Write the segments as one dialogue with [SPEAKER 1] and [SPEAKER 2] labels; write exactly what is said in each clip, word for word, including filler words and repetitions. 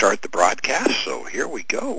[SPEAKER 1] start the broadcast, so here we go.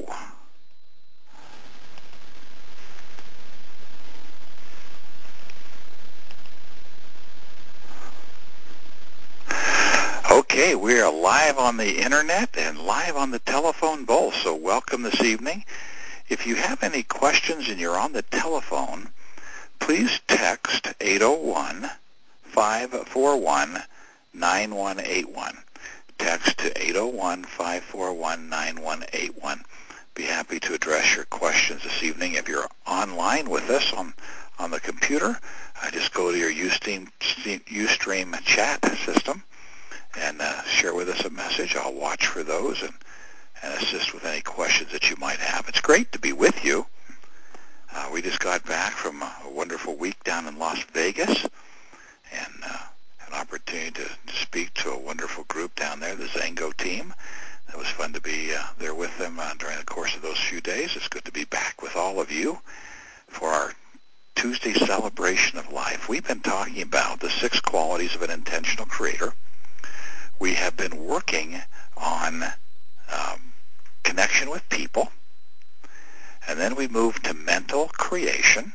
[SPEAKER 1] Okay, we are live on the internet and live on the telephone both, so welcome this evening. If you have any questions and you're on the telephone, please text eight oh one, five four one, nine one eight one. Text to eight oh one, five four one, nine one eight one. Be happy to address your questions this evening. If you're online with us on, on the computer, uh, just go to your Ustream, Ustream chat system and uh, share with us a message. I'll watch for those and, and assist with any questions that you might have. It's great to be with you. Uh, we just got back from a wonderful week down in Las Vegas and uh, an opportunity to, to speak to a wonderful group down there, the Zango team. It was fun to be uh, there with them uh, during the course of those few days. It's good to be back with all of you for our Tuesday celebration of life. We've been talking about the six qualities of an intentional creator. We have been working on um, connection with people, and then we moved to mental creation,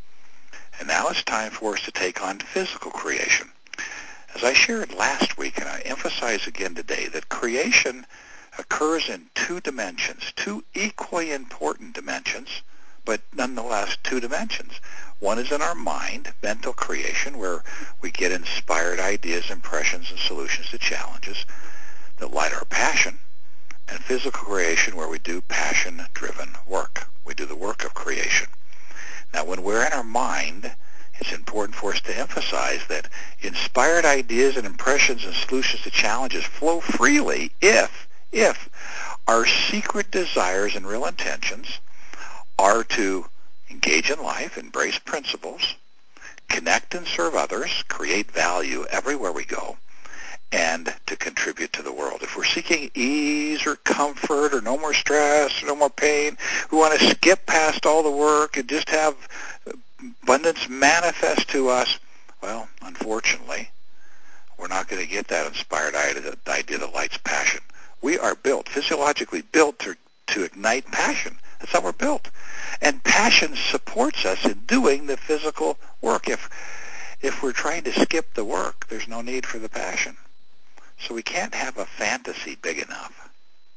[SPEAKER 1] and now it's time for us to take on physical creation. As I shared last week, and I emphasize again today, that creation occurs in two dimensions, two equally important dimensions, but nonetheless two dimensions. One is in our mind, mental creation, where we get inspired ideas, impressions, and solutions to challenges that light our passion, and physical creation, where we do passion-driven work. We do the work of creation. Now, when we're in our mind, it's important for us to emphasize that inspired ideas and impressions and solutions to challenges flow freely if, if our secret desires and real intentions are to engage in life, embrace principles, connect and serve others, create value everywhere we go, and to contribute to the world. If we're seeking ease or comfort or no more stress or no more pain, we want to skip past all the work and just have abundance manifest to us, well, unfortunately, we're not going to get that inspired idea, idea that lights passion. We are built, physiologically built to, to ignite passion. That's how we're built. And passion supports us in doing the physical work. If, if we're trying to skip the work, there's no need for the passion. So we can't have a fantasy big enough.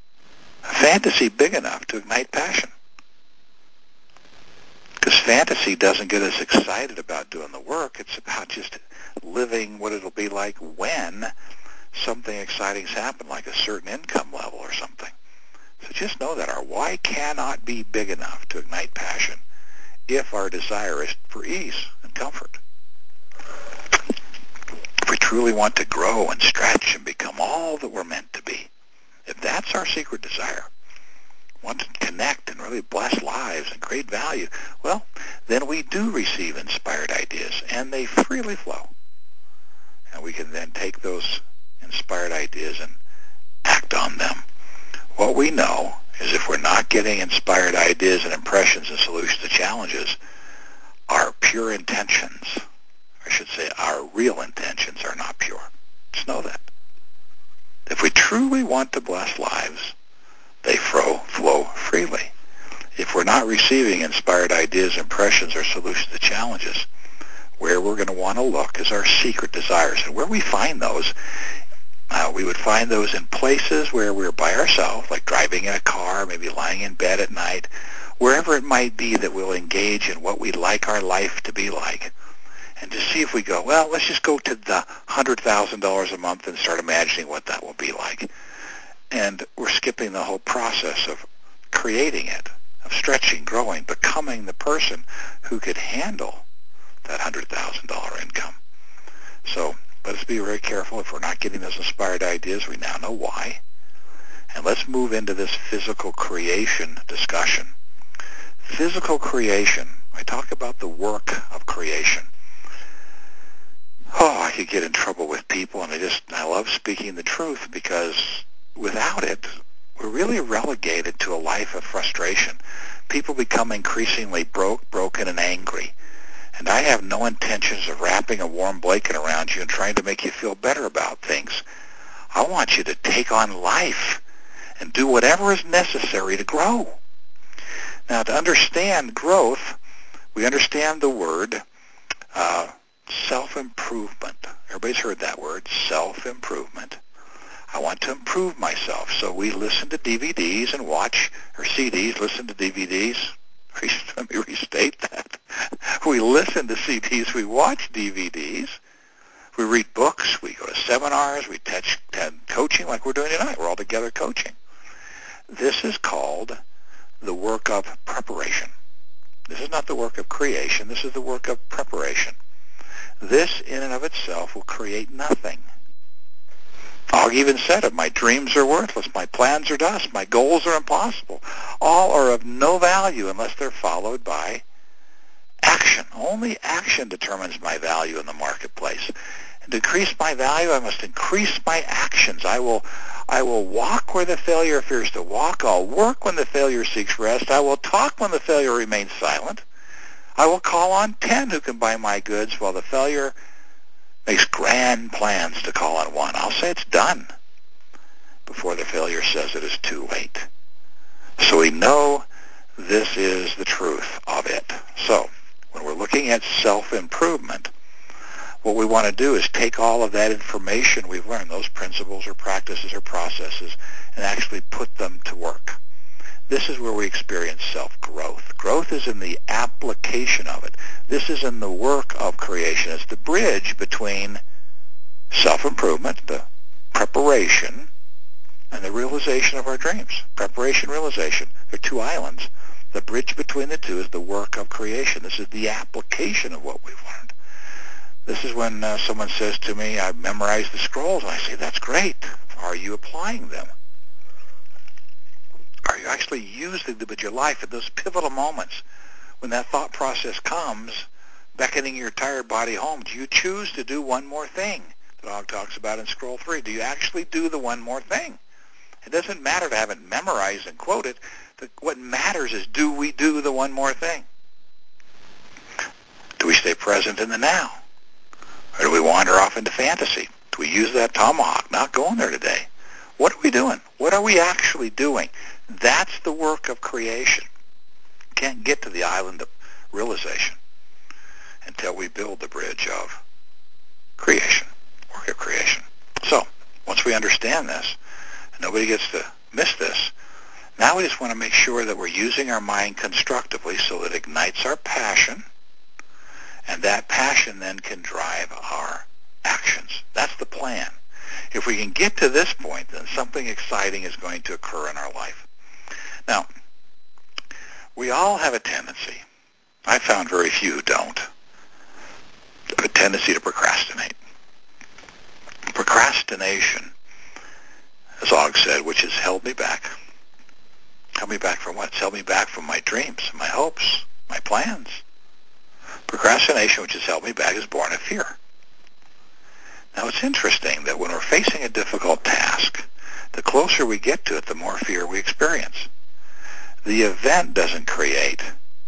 [SPEAKER 1] A fantasy big enough to ignite passion. Because fantasy doesn't get us excited about doing the work. It's about just living what it'll be like when something exciting's happened, like a certain income level or something. So just know that our why cannot be big enough to ignite passion if our desire is for ease and comfort. If we truly want to grow and stretch and become all that we're meant to be, if that's our secret desire, want to connect and really bless lives and create value, well, then we do receive inspired ideas, and they freely flow. And we can then take those inspired ideas and act on them. What we know is if we're not getting inspired ideas and impressions and solutions to challenges, our pure intentions, I should say our real intentions, are not pure. Just know that. If we truly want to bless lives, they flow, flow freely. If we're not receiving inspired ideas, impressions, or solutions to challenges, where we're going to want to look is our secret desires. And where we find those, uh, we would find those in places where we're by ourselves, like driving in a car, maybe lying in bed at night, wherever it might be that we'll engage in what we'd like our life to be like. And to see if we go, well, let's just go to the one hundred thousand dollars a month and start imagining what that will be like. And we're skipping the whole process of creating it, of stretching, growing, becoming the person who could handle that one hundred thousand dollars income. So let's be very careful. If we're not getting those inspired ideas, we now know why. And let's move into this physical creation discussion. Physical creation, I talk about the work of creation. Oh, I could get in trouble with people, and I just, I love speaking the truth, because without it, we're really relegated to a life of frustration. People become increasingly broke, broken, and angry. And I have no intentions of wrapping a warm blanket around you and trying to make you feel better about things. I want you to take on life and do whatever is necessary to grow. Now, to understand growth, we understand the word uh, self-improvement. Everybody's heard that word, self-improvement. I want to improve myself. So we listen to D V Ds and watch, or C Ds, listen to D V Ds. Let me restate that. We listen to C Ds, we watch D V Ds, we read books, we go to seminars, we touch, coaching like we're doing tonight. We're all together coaching. This is called the work of preparation. This is not the work of creation. This is the work of preparation. This in and of itself will create nothing. Og even said it, my dreams are worthless, my plans are dust, my goals are impossible. All are of no value unless they're followed by action. Only action determines my value in the marketplace. And to increase my value, I must increase my actions. I will I will walk where the failure fears to walk. I'll work when the failure seeks rest. I will talk when the failure remains silent. I will call on ten who can buy my goods while the failure makes grand plans to call on one. I'll say it's done before the failure says it is too late. So we know this is the truth of it. So when we're looking at self-improvement, what we want to do is take all of that information we've learned, those principles or practices or processes, and actually put them to work. This is where we experience self-growth. Growth is in the application of it. This is in the work of creation. It's the bridge between self-improvement, the preparation, and the realization of our dreams. Preparation, realization. They're two islands. The bridge between the two is the work of creation. This is the application of what we've learned. This is when uh, someone says to me, I've memorized the scrolls, and I say, that's great. Are you applying them? Are you actually using them in your life at those pivotal moments when that thought process comes, beckoning your tired body home? Do you choose to do one more thing that Og talks about in Scroll three? Do you actually do the one more thing? It doesn't matter to have it memorized and quote it. The, what matters is, do we do the one more thing? Do we stay present in the now? Or do we wander off into fantasy? Do we use that tomahawk? Not going there today. What are we doing? What are we actually doing? That's the work of creation. Can't get to the island of realization until we build the bridge of creation, work of creation. So, once we understand this, and nobody gets to miss this, now we just want to make sure that we're using our mind constructively so that it ignites our passion, and that passion then can drive our actions. That's the plan. If we can get to this point, then something exciting is going to occur in our life. Now, we all have a tendency, I found very few who don't, have a tendency to procrastinate. Procrastination, as Og said, which has held me back. Held me back from what? It's held me back from my dreams, my hopes, my plans. Procrastination, which has held me back, is born of fear. Now, it's interesting that when we're facing a difficult task, the closer we get to it, the more fear we experience. The event doesn't create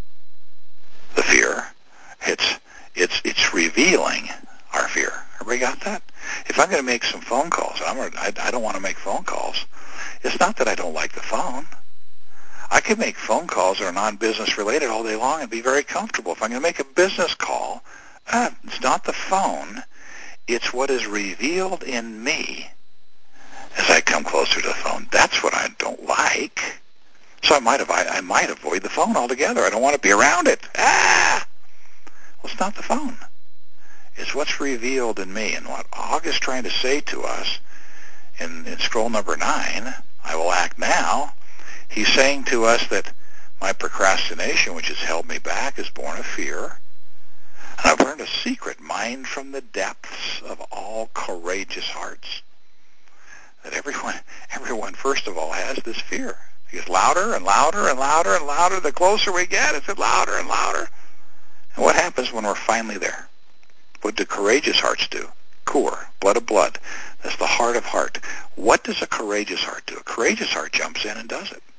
[SPEAKER 1] the fear. It's it's it's revealing our fear. Everybody got that? If I'm going to make some phone calls, I'm gonna, I, I don't want to make phone calls. It's not that I don't like the phone. I can make phone calls that are non-business related all day long and be very comfortable. If I'm going to make a business call, uh, it's not the phone. It's what is revealed in me as I come closer to the phone. That's what I don't like. So I might have, I, I might avoid the phone altogether. I don't want to be around it. Ah! Well, it's not the phone. It's what's revealed in me. And what Og is trying to say to us in, in scroll number nine, I will act now, he's saying to us that my procrastination, which has held me back, is born of fear. And I've learned a secret, mined from the depths of all courageous hearts, that everyone, everyone first of all, has this fear. It gets louder and louder and louder and louder. The closer we get, it's louder and louder. And what happens when we're finally there? What do courageous hearts do? Core, blood of blood. That's the heart of heart. What does a courageous heart do? A courageous heart jumps in and does it.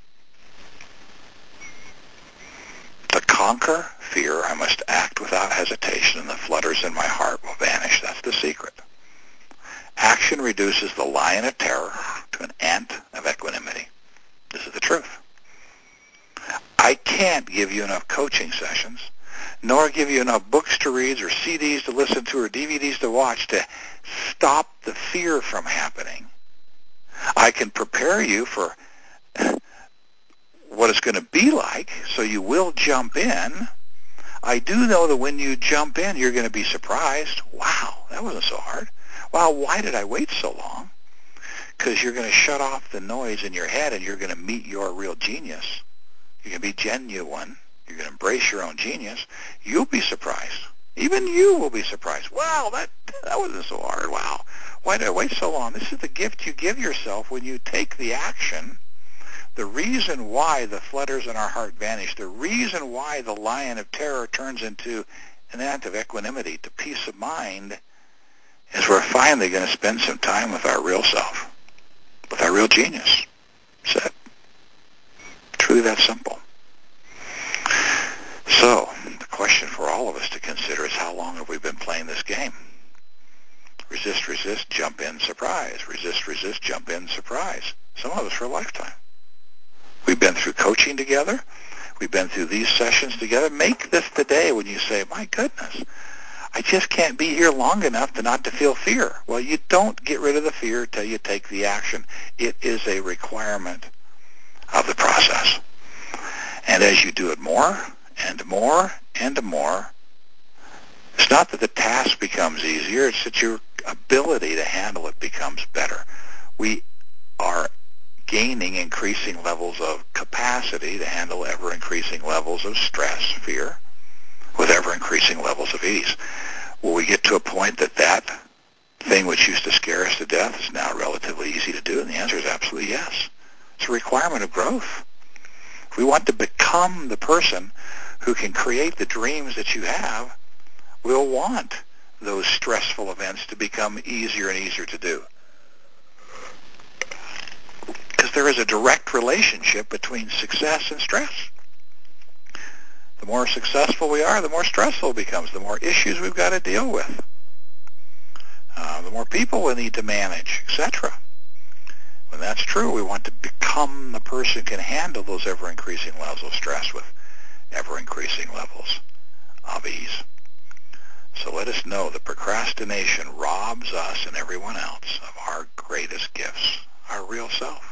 [SPEAKER 1] To conquer fear, I must act without hesitation, and the flutters in my heart will vanish. That's the secret. Action reduces the lion of terror to an ant of equanimity. can't give you enough coaching sessions, nor give you enough books to read or C Ds to listen to or D V Ds to watch to stop the fear from happening. I can prepare you for what it's going to be like, so you will jump in. I do know that when you jump in, you're going to be surprised. Wow, that wasn't so hard. Wow, why did I wait so long? Because you're going to shut off the noise in your head and you're going to meet your real genius. You're going to be genuine. You're going to embrace your own genius. You'll be surprised. Even you will be surprised. Wow, that, that wasn't so hard. Wow, why did I wait so long? This is the gift you give yourself when you take the action. The reason why the flutters in our heart vanish, the reason why the lion of terror turns into an act of equanimity to peace of mind, is we're finally going to spend some time with our real self, with our real genius. That's it. Truly that simple. So, the question for all of us to consider is, how long have we been playing this game? Resist, resist, jump in, surprise. Resist, resist, jump in, surprise. Some of us for a lifetime. We've been through coaching together. We've been through these sessions together. Make this the day when you say, my goodness, I just can't be here long enough to not to feel fear. Well, you don't get rid of the fear until you take the action. It is a requirement of the process. And as you do it more and more and more, it's not that the task becomes easier, it's that your ability to handle it becomes better. We are gaining increasing levels of capacity to handle ever-increasing levels of stress, fear, with ever-increasing levels of ease. Will we get to a point that that thing which used to scare us to death is now relatively easy to do? And the answer is absolutely yes. It's a requirement of growth. If we want to become the person who can create the dreams that you have, we'll want those stressful events to become easier and easier to do. Because there is a direct relationship between success and stress. The more successful we are, the more stressful it becomes, the more issues we've got to deal with, uh, the more people we need to manage, et cetera. When that's true, we want to become the person who can handle those ever-increasing levels of stress with ever-increasing levels of ease. So let us know that procrastination robs us and everyone else of our greatest gifts, our real self.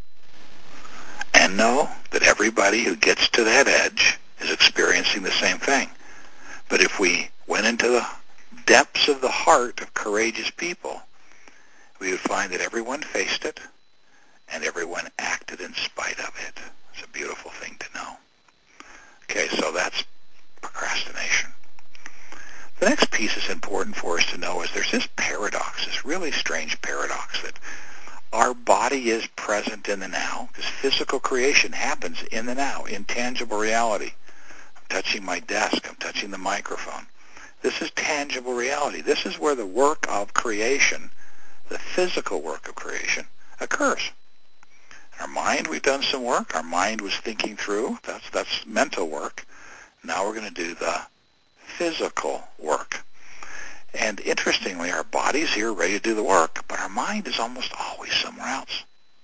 [SPEAKER 1] And know that everybody who gets to that edge is experiencing the same thing. But if we went into the depths of the heart of courageous people, we would find that everyone faced it and everyone acted in spite of it. It's a beautiful thing to know. Okay, so that's procrastination. The next piece that's important for us to know is there's this paradox, this really strange paradox that our body is present in the now, because physical creation happens in the now, in tangible reality. I'm touching my desk. I'm touching the microphone. This is tangible reality. This is where the work of creation, the physical work of creation, occurs. In our mind, we've done some work. Our mind was thinking through. That's, that's mental work. Now we're going to do the physical work. And interestingly, our body's here ready to do the work, but our mind is almost always somewhere else.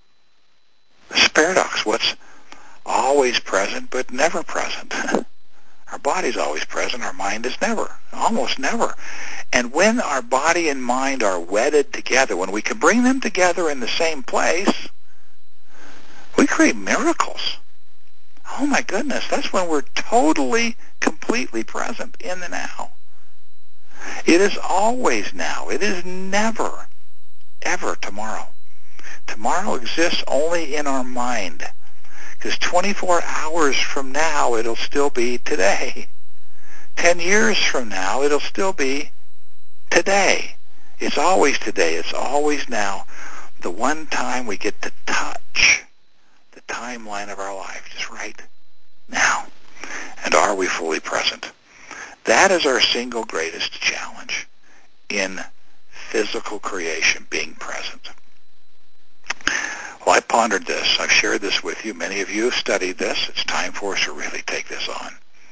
[SPEAKER 1] This paradox, what's always present but never present? Our body's always present, our mind is never, almost never. And when our body and mind are wedded together, when we can bring them together in the same place, we create miracles. Oh my goodness, that's when we're totally, completely present in the now. It is always now. It is never, ever tomorrow. Tomorrow exists only in our mind. Because twenty-four hours from now, it'll still be today. Ten years from now, it'll still be today. It's always today. It's always now. The one time we get to touch the timeline of our life, just right now. And are we fully present? That is our single greatest challenge in physical creation, being present. Well, I pondered this. I've shared this with you. Many of you have studied this. It's time for us to really take this on.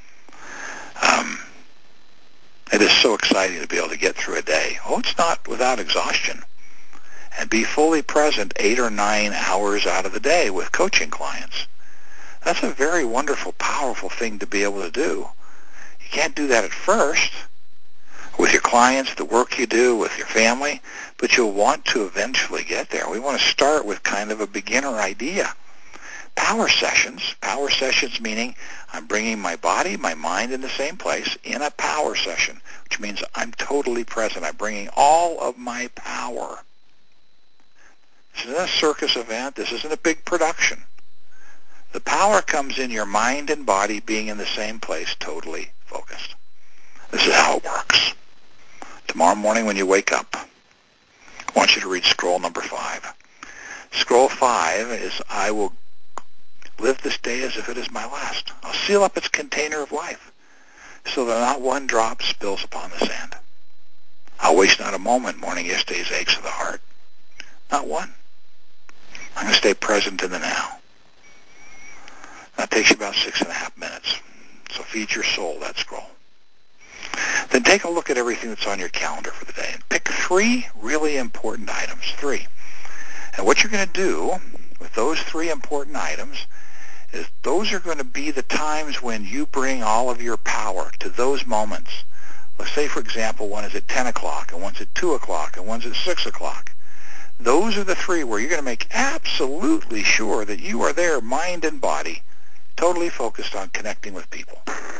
[SPEAKER 1] Um, it is so exciting to be able to get through a day. Oh, it's not without exhaustion. And be fully present eight or nine hours out of the day with coaching clients. That's a very wonderful, powerful thing to be able to do. You can't do that at first with your clients, the work you do, with your family, but you'll want to eventually get there. We want to start with kind of a beginner idea. Power sessions, power sessions meaning I'm bringing my body, my mind in the same place in a power session, which means I'm totally present. I'm bringing all of my power. This isn't a circus event. This isn't a big production. The power comes in your mind and body being in the same place, totally focused. This is how it works. Tomorrow morning when you wake up, I want you to read scroll number five. Scroll five is, I will live this day as if it is my last. I'll seal up its container of life so that not one drop spills upon the sand. I'll waste not a moment mourning yesterday's aches of the heart. Not one. I'm going to stay present in the now. That takes you about six and a half minutes. So feed your soul that scroll. Then take a look at everything that's on your calendar for the day and pick three really important items. Three. And what you're going to do with those three important items is those are going to be the times when you bring all of your power to those moments. Let's say, for example, one is at ten o'clock, and one's at two o'clock, and one's at six o'clock. Those are the three where you're going to make absolutely sure that you are there, mind and body, totally focused on connecting with people.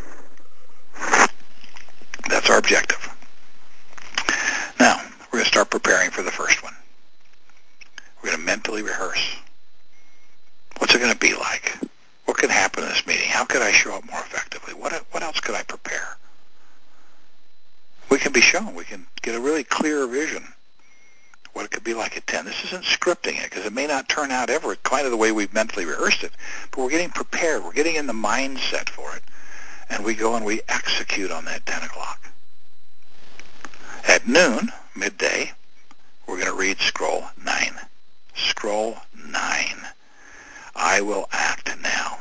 [SPEAKER 1] That's our objective. Now, we're going to start preparing for the first one. We're going to mentally rehearse. What's it going to be like? What could happen in this meeting? How could I show up more effectively? What, what else could I prepare? We can be shown. We can get a really clear vision of what it could be like at ten. This isn't scripting it because it may not turn out ever kind of the way we've mentally rehearsed it, but we're getting prepared. We're getting in the mindset for it, and we go and we execute on that ten o'clock. At noon, midday, we're going to read scroll nine. Scroll nine. I will act now.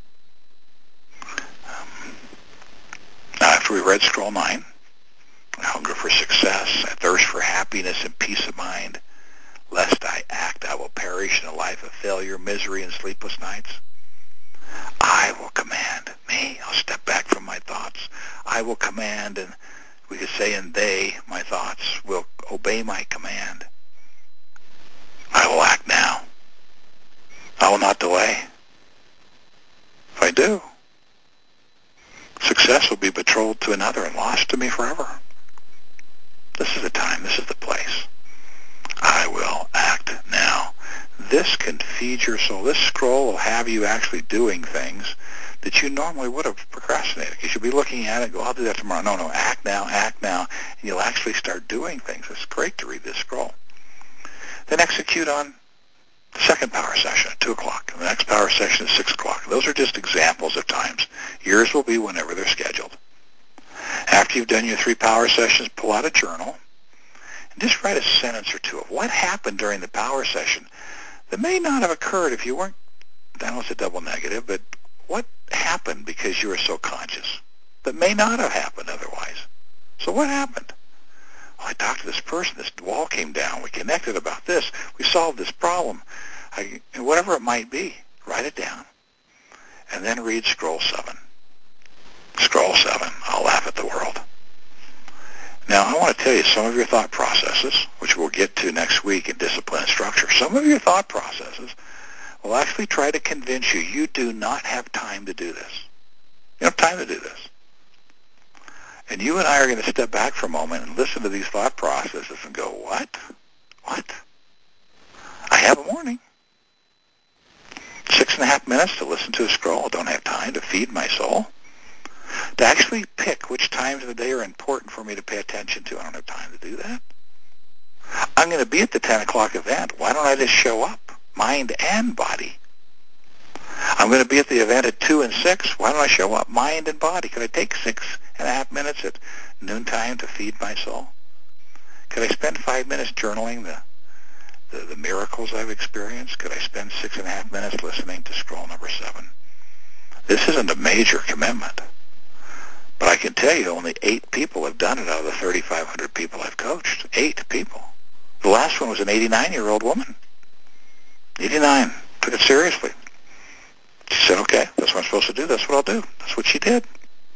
[SPEAKER 1] Um, now, after we read scroll nine, I hunger for success, I thirst for happiness and peace of mind. Lest I act, I will perish in a life of failure, misery, and sleepless nights. I will command. Me, I'll step back from my thoughts. I will command, and we could say, and they, my thoughts, will obey my command. I will act now. I will not delay. If I do, success will be betrothed to another and lost to me forever. This is the time. This is the place. I will act now. This can feed your soul. This scroll will have you actually doing things that you normally would have procrastinated because you'll be looking at it and go, I'll do that tomorrow. No, no, act now, act now. And you'll actually start doing things. It's great to read this scroll. Then execute on the second power session at two o'clock. And the next power session is six o'clock. Those are just examples of times. Yours will be whenever they're scheduled. After you've done your three power sessions, pull out a journal and just write a sentence or two of what happened during the power session that may not have occurred if you weren't, I know it's a double negative, but what happened because you were so conscious that may not have happened otherwise? So what happened? Well, I talked to this person, this wall came down, we connected about this, we solved this problem. I, whatever it might be, write it down. And then read scroll seven. Scroll seven, I'll laugh at the world. Now, I want to tell you some of your thought processes, which we'll get to next week in Discipline and Structure, some of your thought processes will actually try to convince you you do not have time to do this. You don't have time to do this. And you and I are going to step back for a moment and listen to these thought processes and go, what? What? I have a morning. Six and a half minutes to listen to a scroll. I don't have time to feed my soul. To actually pick which times of the day are important for me to pay attention to. I don't have time to do that. I'm going to be at the ten o'clock event. Why don't I just show up, mind and body? I'm going to be at the event at two and six. Why don't I show up, mind and body? Could I take six and a half minutes at noontime to feed my soul? Could I spend five minutes journaling the, the, the miracles I've experienced? Could I spend six and a half minutes listening to scroll number seven? This isn't a major commitment. But I can tell you only eight people have done it out of the thirty-five hundred people I've coached. Eight people. The last one was an eighty-nine-year-old woman. eighty-nine. Took it seriously. She said, okay, that's what I'm supposed to do. That's what I'll do. That's what she did.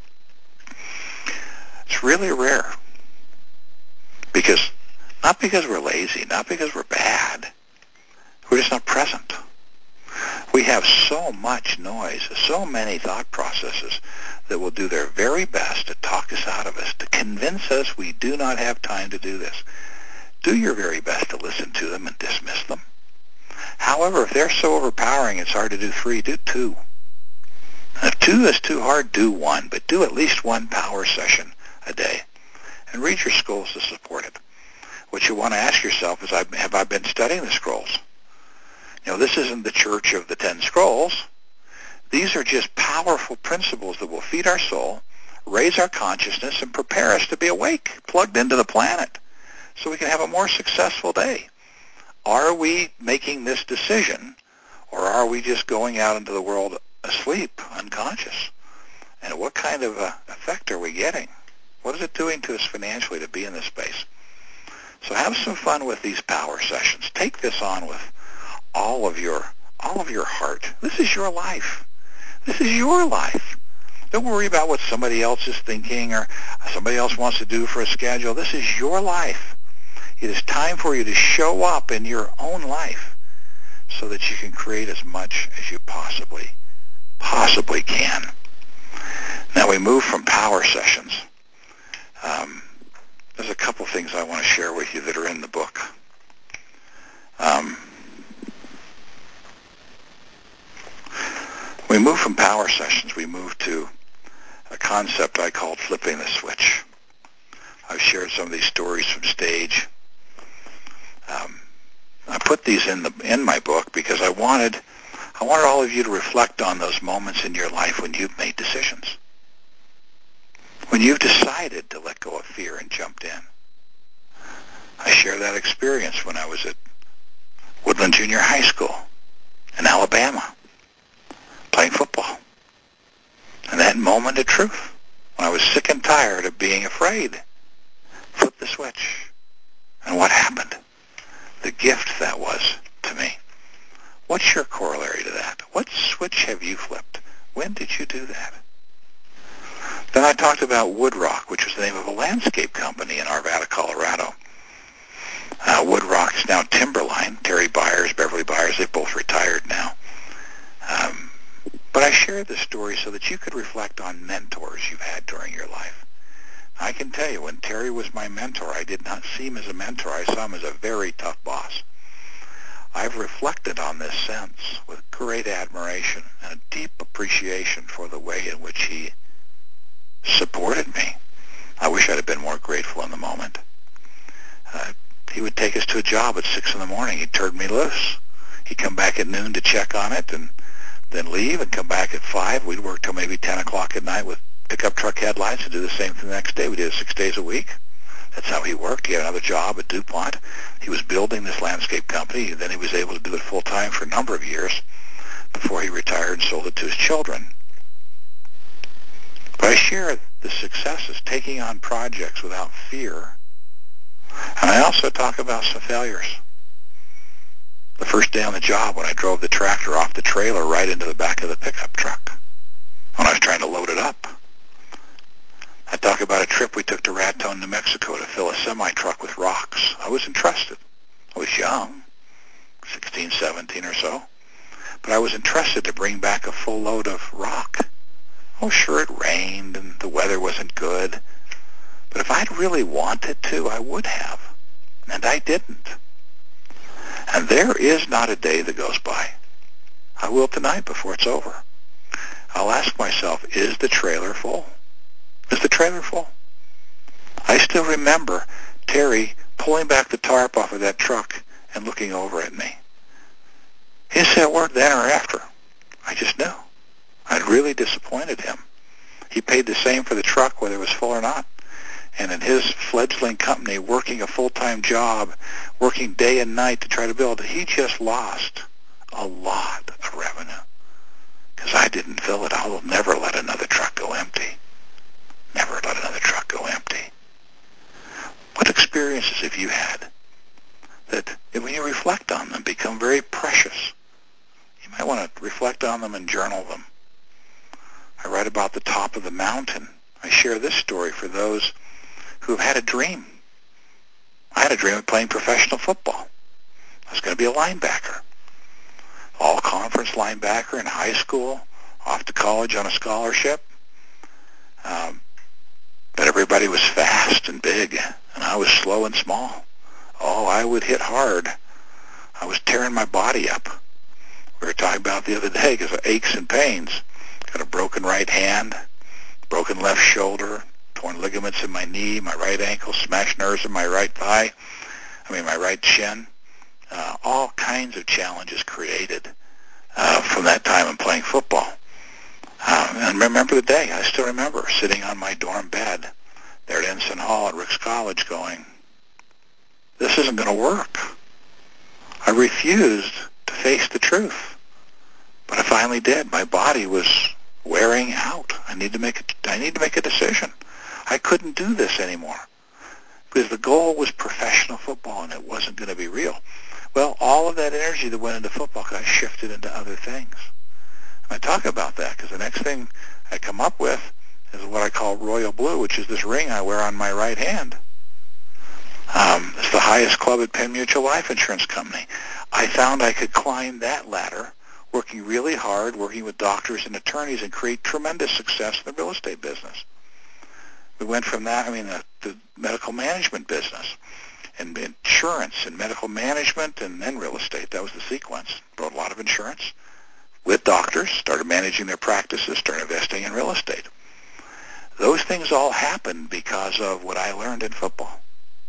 [SPEAKER 1] It's really rare. Because, not because we're lazy, not because we're bad. We're just not present. We have so much noise, so many thought processes that will do their very best to talk us out of us, to convince us we do not have time to do this. Do your very best to listen to them and dismiss them. However, if they're so overpowering it's hard to do three, do two. And if two is too hard, do one, but do at least one power session a day. And read your scrolls to support it. What you want to ask yourself is, have I been studying the scrolls? You know, this isn't the church of the ten scrolls. These are just powerful principles that will feed our soul, raise our consciousness, and prepare us to be awake, plugged into the planet, so we can have a more successful day. Are we making this decision, or are we just going out into the world asleep, unconscious? And what kind of uh, effect are we getting? What is it doing to us financially to be in this space? So have some fun with these power sessions. Take this on with all of your all of your heart. This is your life. This is your life. Don't worry about what somebody else is thinking or somebody else wants to do for a schedule. This is your life. It is time for you to show up in your own life so that you can create as much as you possibly, possibly can. Now we move from power sessions. Um, there's a couple things I want to share with you that are in the book. Um, we move from power sessions, we move to a concept I called flipping the switch. I've shared some of these stories from stage. Um, I put these in the in my book because I wanted I wanted all of you to reflect on those moments in your life when you've made decisions, when you've decided to let go of fear and jumped in. I share that experience when I was at Woodland Junior High School in Alabama, playing football. And that moment of truth, when I was sick and tired of being afraid, flipped the switch. And what happened? The gift that was to me. What's your corollary to that? What switch have you flipped? When did you do that? Then I talked about Woodrock, which was the name of a landscape company in Arvada, Colorado. Uh, Woodrock is now Timberline. Terry Byers, Beverly Byers, they've both retired now. Um, but I shared this story so that you could reflect on mentors you've had during your life. I can tell you, when Terry was my mentor, I did not see him as a mentor. I saw him as a very tough boss. I've reflected on this since with great admiration and a deep appreciation for the way in which he supported me. I wish I'd have been more grateful in the moment. Uh, he would take us to a job at six in the morning. He'd turn me loose. He'd come back at noon to check on it and then leave and come back at five. We'd work till maybe ten o'clock at night with pickup truck headlights and do the same thing the next day. We did it six days a week. That's how he worked. He had another job at DuPont. He was building this landscape company. Then he was able to do it full time for a number of years before he retired and sold it to his children. But I share the successes, taking on projects without fear. And I also talk about some failures. The first day on the job when I drove the tractor off the trailer right into the back of the pickup truck when I was trying to load it up. I talk about a trip we took to Raton, New Mexico to fill a semi-truck with rocks. I was entrusted. I was young, sixteen, seventeen or so. But I was entrusted to bring back a full load of rock. Oh, sure, it rained and the weather wasn't good. But if I'd really wanted to, I would have. And I didn't. And there is not a day that goes by. I will tonight before it's over. I'll ask myself, is the trailer full? Is the trailer full? I still remember Terry pulling back the tarp off of that truck and looking over at me. He didn't say a word then or after. I just knew. I'd really disappointed him. He paid the same for the truck whether it was full or not. And in his fledgling company, working a full-time job, working day and night to try to build, he just lost a lot of revenue. Because I didn't fill it. I'll never let another truck go empty. Never let another truck go empty. What experiences have you had that, when you reflect on them, become very precious? You might might want to reflect on them and journal them. I write about the top of the mountain. I share this story for those who have had a dream. I had a dream of playing professional football. I was going to be a linebacker, all-conference linebacker in high school, off to college on a scholarship. Um, but everybody was fast and big, and I was slow and small. Oh, I would hit hard. I was tearing my body up. We were talking about the other day because of aches and pains. Got a broken right hand, broken left shoulder, torn ligaments in my knee, my right ankle, smashed nerves in my right thigh, I mean my right shin. Uh, all kinds of challenges created uh, from that time in playing football. Um, and remember the day. I still remember sitting on my dorm bed there at Ensign Hall at Ricks College going, this isn't going to work. I refused to face the truth. But I finally did. My body was wearing out. I need to make a, I need to make a decision. I couldn't do this anymore because the goal was professional football and it wasn't going to be real. Well, all of that energy that went into football got shifted into other things. And I talk about that because the next thing I come up with is what I call Royal Blue, which is this ring I wear on my right hand. Um, it's the highest club at Penn Mutual Life Insurance Company. I found I could climb that ladder working really hard, working with doctors and attorneys, and create tremendous success in the real estate business. We went from that, I mean, the, the medical management business, and insurance and medical management, and then real estate. That was the sequence. Wrote a lot of insurance with doctors, started managing their practices, started investing in real estate. Those things all happened because of what I learned in football.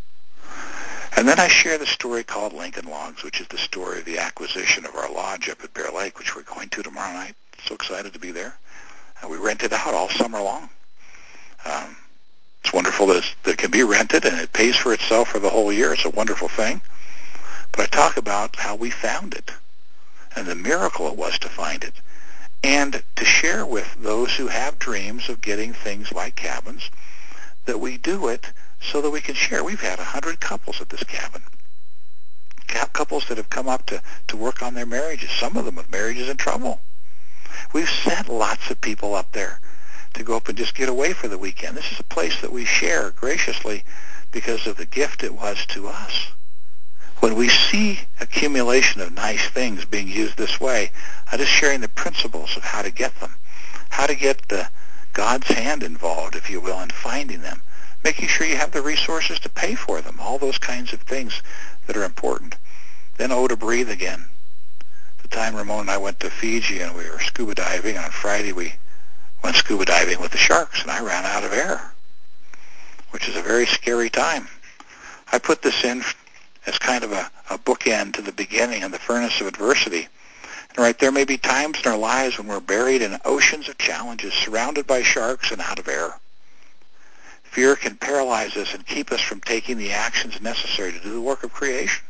[SPEAKER 1] And then I share the story called Lincoln Logs, which is the story of the acquisition of our lodge up at Bear Lake, which we're going to tomorrow night. So excited to be there. And we rent it out all summer long. Um, it's wonderful that, it's, that it can be rented, and it pays for itself for the whole year. It's a wonderful thing. But I talk about how we found it and the miracle it was to find it, and to share with those who have dreams of getting things like cabins that we do it so that we can share. We've had one hundred couples at this cabin, couples that have come up to, to work on their marriages, some of them with marriages in trouble. We've sent lots of people up there to go up and just get away for the weekend. This is a place that we share graciously because of the gift it was to us. When we see accumulation of nice things being used this way, I'm just sharing the principles of how to get them, how to get the God's hand involved, if you will, in finding them, making sure you have the resources to pay for them, all those kinds of things that are important. Then oh, to breathe again. The time Ramon and I went to Fiji and we were scuba diving, and on Friday we went scuba diving with the sharks, and I ran out of air, which is a very scary time. I put this in as kind of a, a bookend to the beginning and the furnace of adversity. And right there may be times in our lives when we're buried in oceans of challenges, surrounded by sharks and out of air. Fear can paralyze us and keep us from taking the actions necessary to do the work of creation.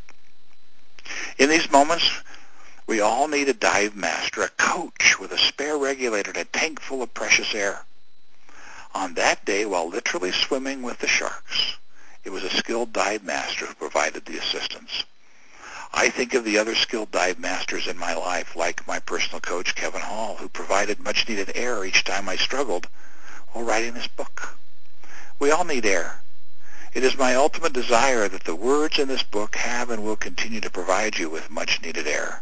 [SPEAKER 1] In these moments, we all need a dive master, a coach with a spare regulator and a tank full of precious air. On that day, while literally swimming with the sharks, it was a skilled dive master who provided the assistance. I think of the other skilled dive masters in my life, like my personal coach, Kevin Hall, who provided much-needed air each time I struggled while writing this book. We all need air. It is my ultimate desire that the words in this book have and will continue to provide you with much-needed air.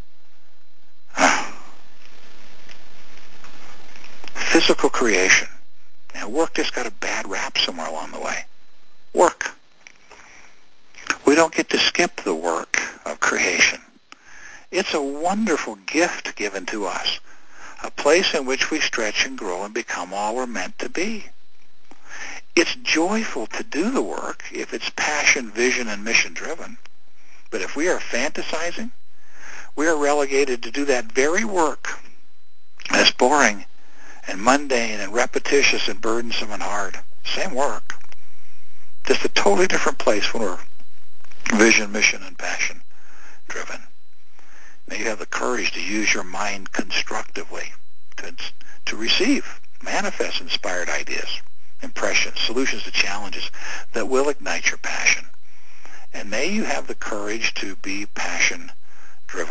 [SPEAKER 1] Physical creation. Now, work just got a bad rap somewhere along the way. Work. We don't get to skip the work of creation. It's a wonderful gift given to us, a place in which we stretch and grow and become all we're meant to be. It's joyful to do the work if it's passion, vision, and mission-driven. But if we are fantasizing, we are relegated to do that very work that's boring and mundane and repetitious and burdensome and hard. Same work. Just a totally different place when we're vision, mission, and passion driven. Now you have the courage to use your mind constructively to, to receive, manifest inspired ideas, impressions, solutions to challenges that will ignite your passion. And may you have the courage to be passion driven.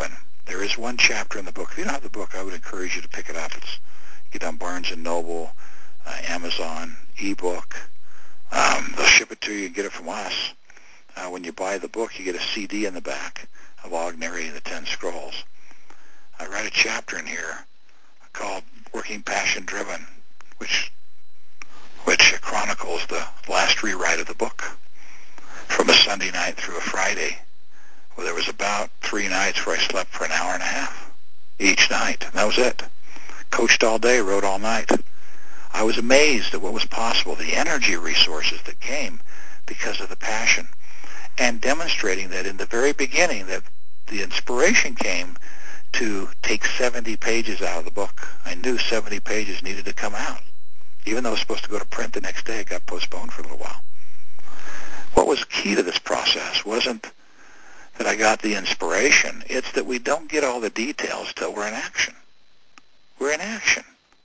[SPEAKER 1] There is one chapter in the book. If you don't have the book, I would encourage you to pick it up. It's get on Barnes and Noble, uh, Amazon, ebook. Um, they'll ship it to you and get it from us. Uh, when you buy the book, you get a C D in the back of Augnary and the Ten Scrolls. I write a chapter in here called Working Passion Driven, which which chronicles the last rewrite of the book from a Sunday night through a Friday, where there was about three nights where I slept for an hour and a half each night. And that was it. Coached all day, wrote all night. I was amazed at what was possible, the energy resources that came because of the passion, and demonstrating that in the very beginning that the inspiration came to take seventy pages out of the book. I knew seventy pages needed to come out. Even though it was supposed to go to print the next day, it got postponed for a little while. What was key to this process wasn't that I got the inspiration. It's that we don't get all the details till we're in action. We're in action.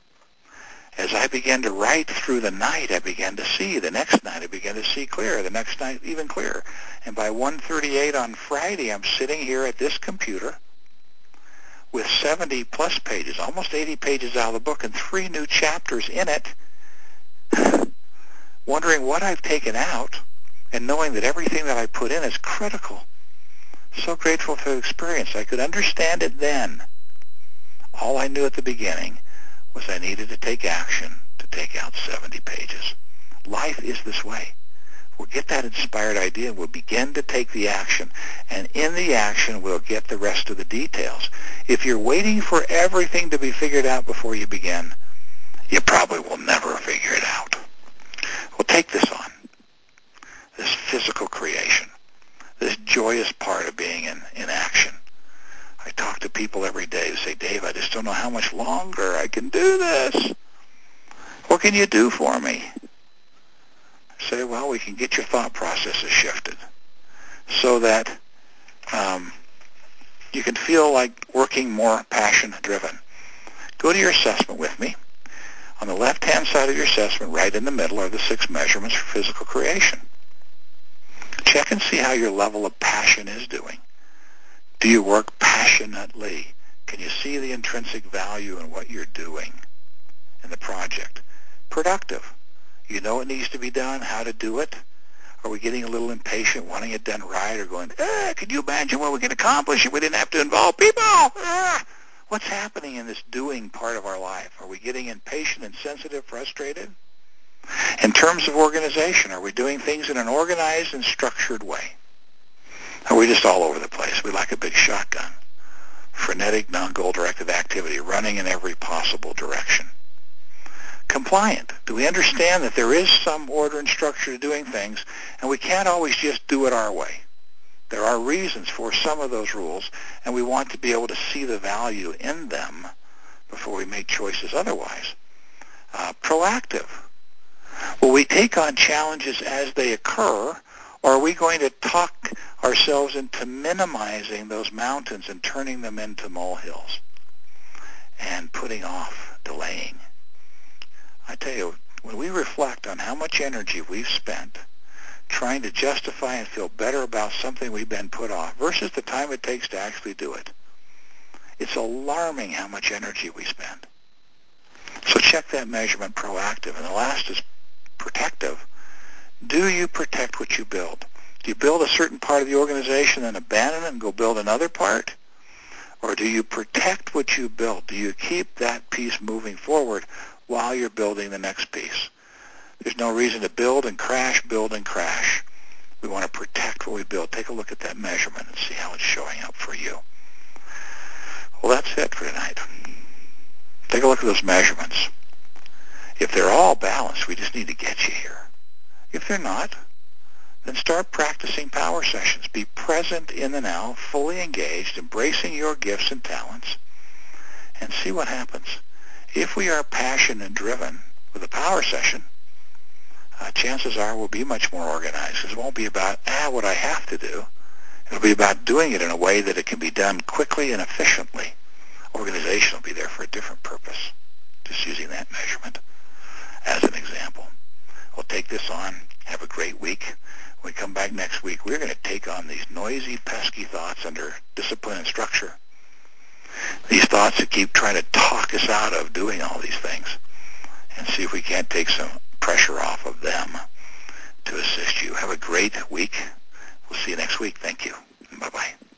[SPEAKER 1] As I began to write through the night, I began to see. The next night, I began to see clearer. The next night, even clearer. And by one thirty-eight on Friday, I'm sitting here at this computer with seventy plus pages, almost eighty pages out of the book, and three new chapters in it, wondering what I've taken out and knowing that everything that I put in is critical. So grateful for the experience. I could understand it then. All I knew at the beginning was I needed to take action to take out seventy pages. Life is this way. We'll get that inspired idea, we'll begin to take the action, and in the action we'll get the rest of the details. If you're waiting for everything to be figured out before you begin, you probably will never figure it out. Well, take this on, this physical creation, this joyous part of being in, in action. I talk to people every day who say, Dave, I just don't know how much longer I can do this. What can you do for me? I say, well, we can get your thought processes shifted so that um, you can feel like working more passion-driven. Go to your assessment with me. On the left-hand side of your assessment, right in the middle, are the six measurements for physical creation. Check and see how your level of passion is doing. Do you work passionately? Can you see the intrinsic value in what you're doing in the project? Productive. You know it needs to be done, how to do it? Are we getting a little impatient, wanting it done right, or going, eh, could you imagine what we could accomplish if we didn't have to involve people? Ah! What's happening in this doing part of our life? Are we getting impatient and sensitive, frustrated? In terms of organization, are we doing things in an organized and structured way? Are we just all over the place? We like a big shotgun. Frenetic, non-goal directed activity, running in every possible direction. Compliant. Do we understand that there is some order and structure to doing things, and we can't always just do it our way? There are reasons for some of those rules, and we want to be able to see the value in them before we make choices otherwise. Uh, proactive. Will we take on challenges as they occur, or are we going to talk ourselves into minimizing those mountains and turning them into molehills and putting off, delaying? I tell you, when we reflect on how much energy we've spent trying to justify and feel better about something we've been put off versus the time it takes to actually do it, it's alarming how much energy we spend. So check that measurement, proactive. And the last is protective. Do you protect what you build? Do you build a certain part of the organization and abandon it and go build another part? Or do you protect what you built? Do you keep that piece moving forward while you're building the next piece? There's no reason to build and crash, build and crash. We want to protect what we build. Take a look at that measurement and see how it's showing up for you. Well, that's it for tonight. Take a look at those measurements. If they're all balanced, we just need to get you here. If they're not, then start practicing power sessions. Be present in the now, fully engaged, embracing your gifts and talents, and see what happens. If we are passion and driven with a power session, uh, chances are we'll be much more organized. Because it won't be about, ah, what I have to do. It'll be about doing it in a way that it can be done quickly and efficiently. Organization will be there for a different purpose. Just using that measurement as an example. We'll take this on. Have a great week. When we come back next week, we're going to take on these noisy, pesky thoughts under discipline and structure these thoughts that keep trying to talk us out of doing all these things, and see if we can't take some pressure off of them to assist you. Have a great week. We'll see you next week. Thank you. Bye-bye.